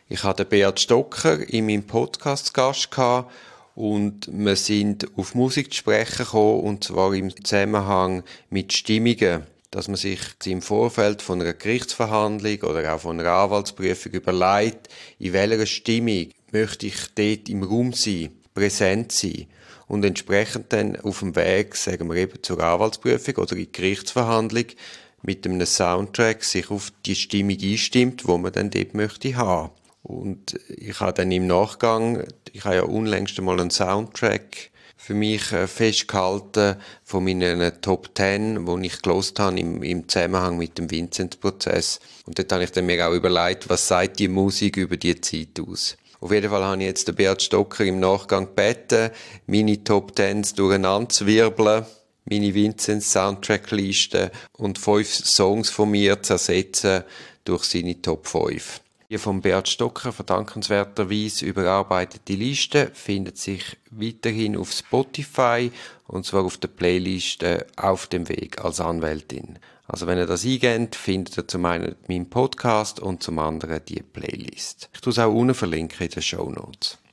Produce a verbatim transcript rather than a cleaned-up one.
Ich hatte Beat Stocker in meinem Podcast zu Gast gehabt und wir sind auf Musik zu sprechen gekommen, und zwar im Zusammenhang mit Stimmungen. Dass man sich im Vorfeld von einer Gerichtsverhandlung oder auch von einer Anwaltsprüfung überlegt, in welcher Stimmung möchte ich dort im Raum sein, präsent sein und entsprechend dann auf dem Weg, sagen wir eben zur Anwaltsprüfung oder in die Gerichtsverhandlung, mit einem Soundtrack sich auf die Stimmung einstimmt, wo man dann dort möchte haben. Und ich habe dann im Nachgang, ich habe ja unlängst einmal einen Soundtrack für mich festgehalten von meinen Top Ten, die ich gehört habe im, im Zusammenhang mit dem Vinzenz-Prozess. Und dort habe ich dann mir auch überlegt, was sagt die Musik über die Zeit aus. Auf jeden Fall habe ich jetzt den Beat Stocker im Nachgang gebeten, meine Top Tens durcheinander zu wirbeln, meine Vinzenz-Soundtrack-Liste und fünf Songs von mir zu ersetzen durch seine Top fünf. Die von Beat Stocker verdankenswerterweise überarbeitete Liste findet sich weiterhin auf Spotify, und zwar auf der Playliste «Auf dem Weg als Anwältin». Also wenn ihr das eingebt, findet ihr zum einen meinen Podcast und zum anderen die Playlist. Ich tue es auch unten verlinken in den Shownotes.